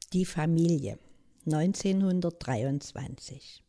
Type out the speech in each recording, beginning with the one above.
Die Familie, 1923.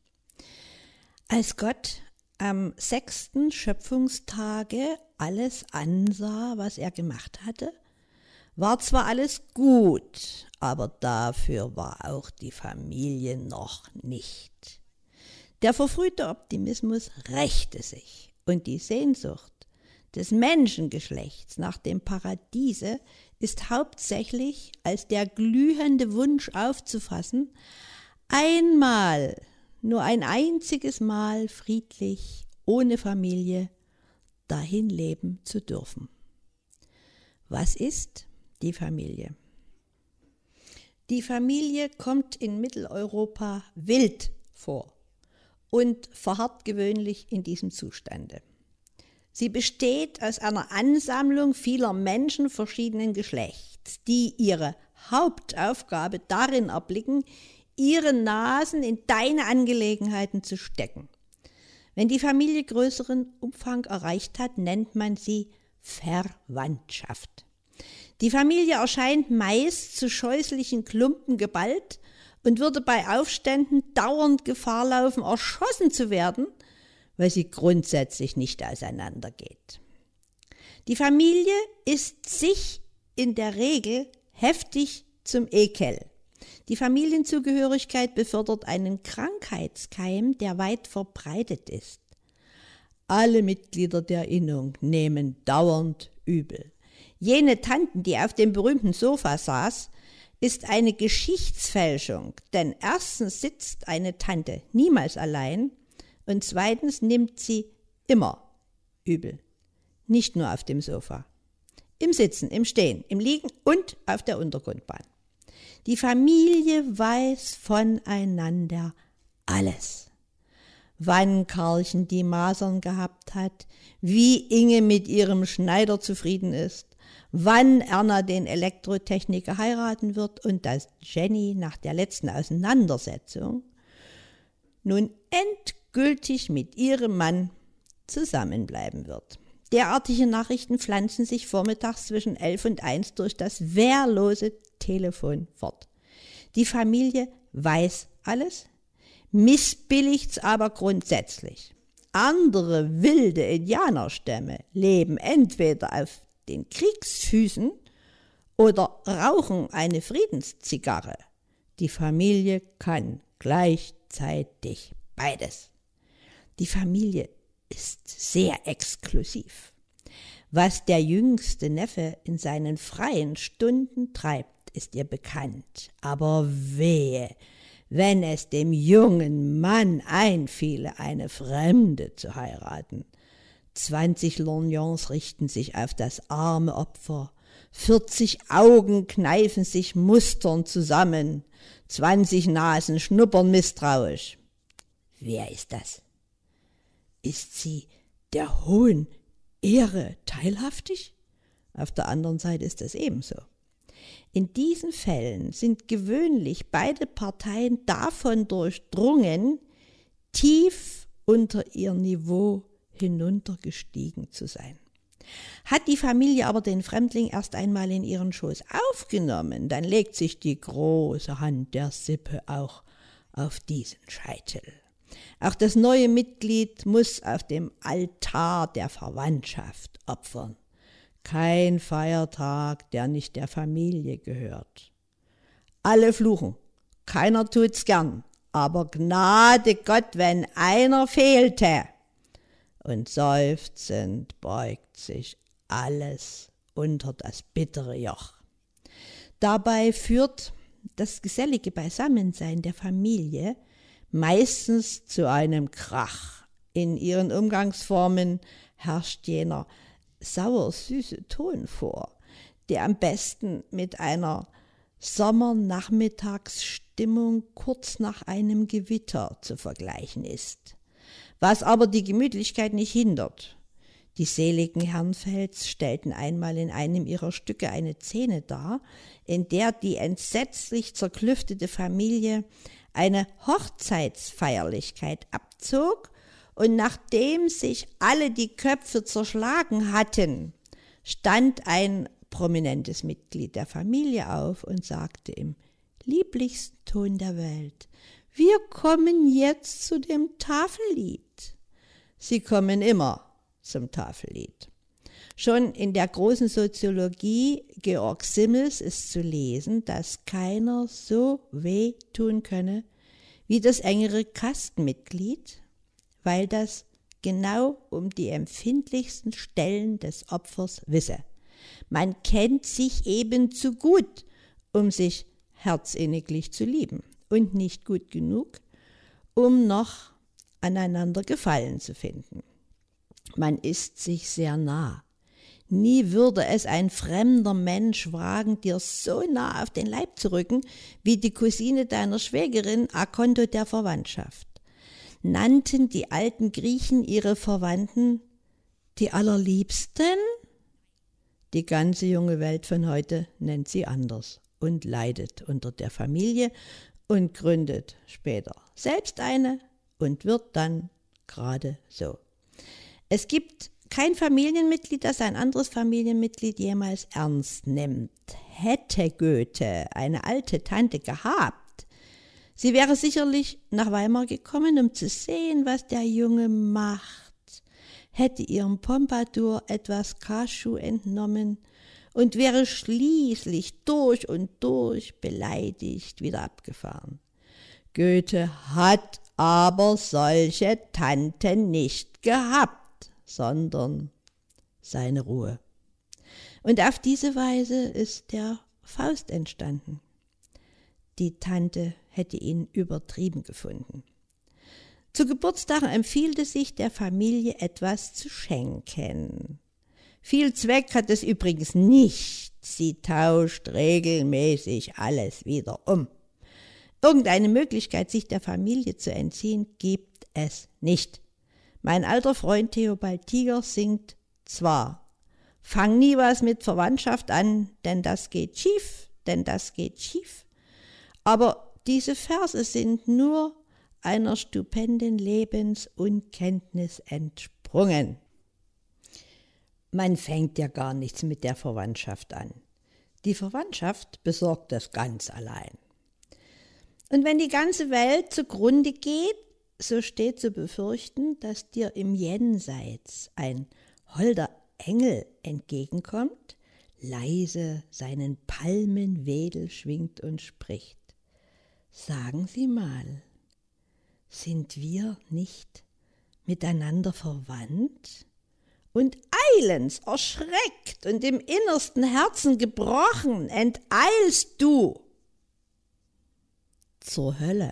Als Gott am 6. Schöpfungstage alles ansah, was er gemacht hatte, war zwar alles gut, aber dafür war auch die Familie noch nicht. Der verfrühte Optimismus rächte sich und die Sehnsucht des Menschengeschlechts nach dem Paradiese ist hauptsächlich als der glühende Wunsch aufzufassen, einmal, nur ein einziges Mal friedlich, ohne Familie, dahin leben zu dürfen. Was ist die Familie? Die Familie kommt in Mitteleuropa wild vor und verharrt gewöhnlich in diesem Zustande. Sie besteht aus einer Ansammlung vieler Menschen verschiedenen Geschlechts, die ihre Hauptaufgabe darin erblicken, ihre Nasen in deine Angelegenheiten zu stecken. Wenn die Familie größeren Umfang erreicht hat, nennt man sie Verwandtschaft. Die Familie erscheint meist zu scheußlichen Klumpen geballt und würde bei Aufständen dauernd Gefahr laufen, erschossen zu werden, weil sie grundsätzlich nicht auseinandergeht. Die Familie ist sich in der Regel heftig zum Ekel. Die Familienzugehörigkeit befördert einen Krankheitskeim, der weit verbreitet ist. Alle Mitglieder der Innung nehmen dauernd übel. Jene Tanten, die auf dem berühmten Sofa saß, ist eine Geschichtsfälschung, denn erstens sitzt eine Tante niemals allein und zweitens nimmt sie immer übel. Nicht nur auf dem Sofa. Im Sitzen, im Stehen, im Liegen und auf der Untergrundbahn. Die Familie weiß voneinander alles. Wann Karlchen die Masern gehabt hat, wie Inge mit ihrem Schneider zufrieden ist, wann Erna den Elektrotechniker heiraten wird und dass Jenny nach der letzten Auseinandersetzung nun endgültig mit ihrem Mann zusammenbleiben wird. Derartige Nachrichten pflanzen sich vormittags zwischen 11 und 1 durch das wehrlose Telefon fort. Die Familie weiß alles, missbilligt's aber grundsätzlich. Andere wilde Indianerstämme leben entweder auf den Kriegsfüßen oder rauchen eine Friedenszigarre. Die Familie kann gleichzeitig beides. Die Familie ist sehr exklusiv. Was der jüngste Neffe in seinen freien Stunden treibt, ist ihr bekannt. Aber wehe, wenn es dem jungen Mann einfiele, eine Fremde zu heiraten. 20 Lorgnons richten sich auf das arme Opfer, 40 Augen kneifen sich musternd zusammen, 20 Nasen schnuppern misstrauisch. Wer ist das? Ist sie der hohen Ehre teilhaftig? Auf der anderen Seite ist es ebenso. In diesen Fällen sind gewöhnlich beide Parteien davon durchdrungen, tief unter ihr Niveau hinuntergestiegen zu sein. Hat die Familie aber den Fremdling erst einmal in ihren Schoß aufgenommen, dann legt sich die große Hand der Sippe auch auf diesen Scheitel. Auch das neue Mitglied muss auf dem Altar der Verwandtschaft opfern. Kein Feiertag, der nicht der Familie gehört. Alle fluchen, keiner tut's gern, aber Gnade Gott, wenn einer fehlte. Und seufzend beugt sich alles unter das bittere Joch. Dabei führt das gesellige Beisammensein der Familie meistens zu einem Krach. In ihren Umgangsformen herrscht jener sauer-süße Ton vor, der am besten mit einer Sommernachmittagsstimmung kurz nach einem Gewitter zu vergleichen ist. Was aber die Gemütlichkeit nicht hindert. Die seligen Herrnfels stellten einmal in einem ihrer Stücke eine Szene dar, in der die entsetzlich zerklüftete Familie eine Hochzeitsfeierlichkeit abzog und nachdem sich alle die Köpfe zerschlagen hatten, stand ein prominentes Mitglied der Familie auf und sagte im lieblichsten Ton der Welt. Wir kommen jetzt zu dem Tafellied. Sie kommen immer zum Tafellied. Schon in der großen Soziologie Georg Simmels ist zu lesen, dass keiner so weh tun könne wie das engere Kastenmitglied, weil das genau um die empfindlichsten Stellen des Opfers wisse. Man kennt sich eben zu gut, um sich herzinniglich zu lieben und nicht gut genug, um noch aneinander Gefallen zu finden. Man ist sich sehr nah. Nie würde es ein fremder Mensch wagen, dir so nah auf den Leib zu rücken, wie die Cousine deiner Schwägerin a conto der Verwandtschaft. Nannten die alten Griechen ihre Verwandten die Allerliebsten? Die ganze junge Welt von heute nennt sie anders und leidet unter der Familie und gründet später selbst eine und wird dann gerade so. Es gibt kein Familienmitglied, das ein anderes Familienmitglied jemals ernst nimmt. Hätte Goethe eine alte Tante gehabt, sie wäre sicherlich nach Weimar gekommen, um zu sehen, was der Junge macht, hätte ihrem Pompadour etwas Kaschu entnommen und wäre schließlich durch und durch beleidigt wieder abgefahren. Goethe hat aber solche Tanten nicht gehabt, sondern seine Ruhe. Und auf diese Weise ist der Faust entstanden. Die Tante hätte ihn übertrieben gefunden. Zu Geburtstagen empfiehlt es sich, der Familie etwas zu schenken. Viel Zweck hat es übrigens nicht. Sie tauscht regelmäßig alles wieder um. Irgendeine Möglichkeit, sich der Familie zu entziehen, gibt es nicht. Mein alter Freund Theobald Tiger singt zwar: Fang nie was mit Verwandtschaft an, denn das geht schief, aber diese Verse sind nur einer stupenden Lebensunkenntnis entsprungen. Man fängt ja gar nichts mit der Verwandtschaft an. Die Verwandtschaft besorgt das ganz allein. Und wenn die ganze Welt zugrunde geht, so steht zu befürchten, dass dir im Jenseits ein holder Engel entgegenkommt, leise seinen Palmenwedel schwingt und spricht: Sagen Sie mal, sind wir nicht miteinander verwandt? Und eilends, erschreckt und im innersten Herzen gebrochen, enteilst du zur Hölle.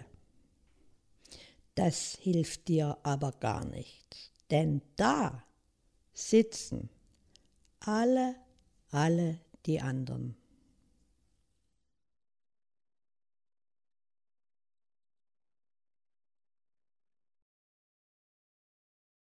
Das hilft dir aber gar nicht, denn da sitzen alle die anderen.